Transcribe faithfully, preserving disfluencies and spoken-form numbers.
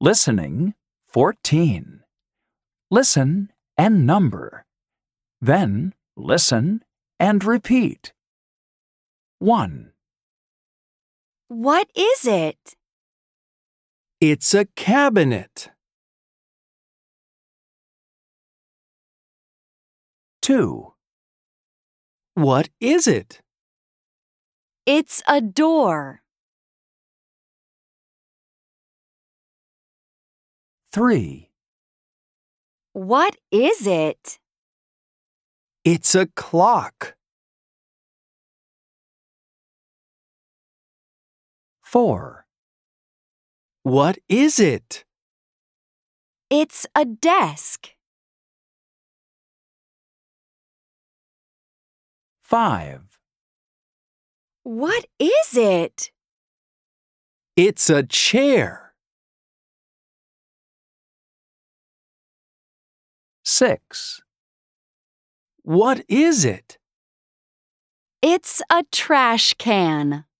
Listening fourteen. Listen and number. Then listen and repeat. one. What is it? It's a cabinet. two. What is it? It's a door. three. What is it? It's a clock. four. What is it? It's a desk. five. What is it? It's a chair. six. What is it? It's a trash can.